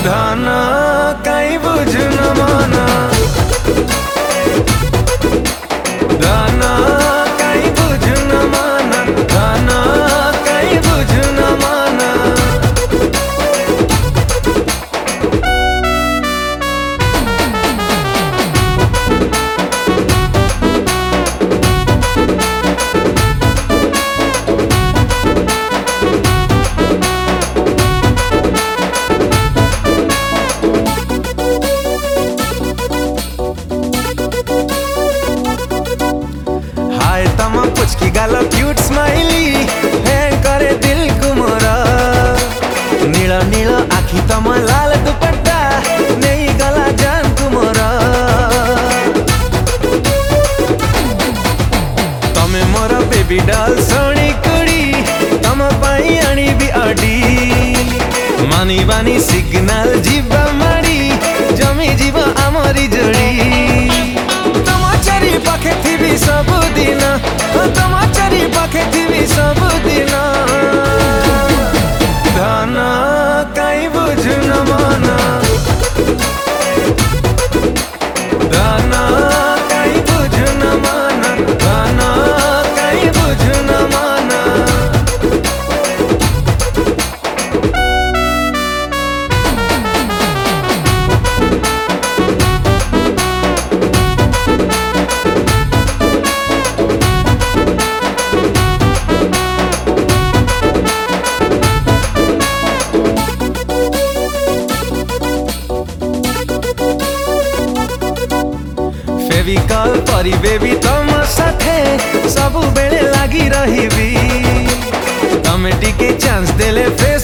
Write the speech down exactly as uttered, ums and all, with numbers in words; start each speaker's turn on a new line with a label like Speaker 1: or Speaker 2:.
Speaker 1: धाना काई बुझन माना धाना काई बुझन माना धाना काई बुझन माना तमा पुचकी गालो क्यूट स्माइली है करे दिल को मोरा नीला नीला आखी तमा लाल दुपट्टा नहीं गला जान को मोरा तमे मोरा बेबी डॉल सोनी कुड़ी तमा पाई आनी भी आडी मानी बानी सिग्नल जीवा मारी जमी जीवा आमरी जोड़ी तमा चारी पाखे थी भी सब दिन तमा चारी पाखे थी भी सब दिन धाना काई बुझन माना धाना काई बुझन माना धाना काई बुझन माना फेविकॉल परी बेबी तम साथे सबु बेले लागी रहिबी तमे टिके चांस देले फेस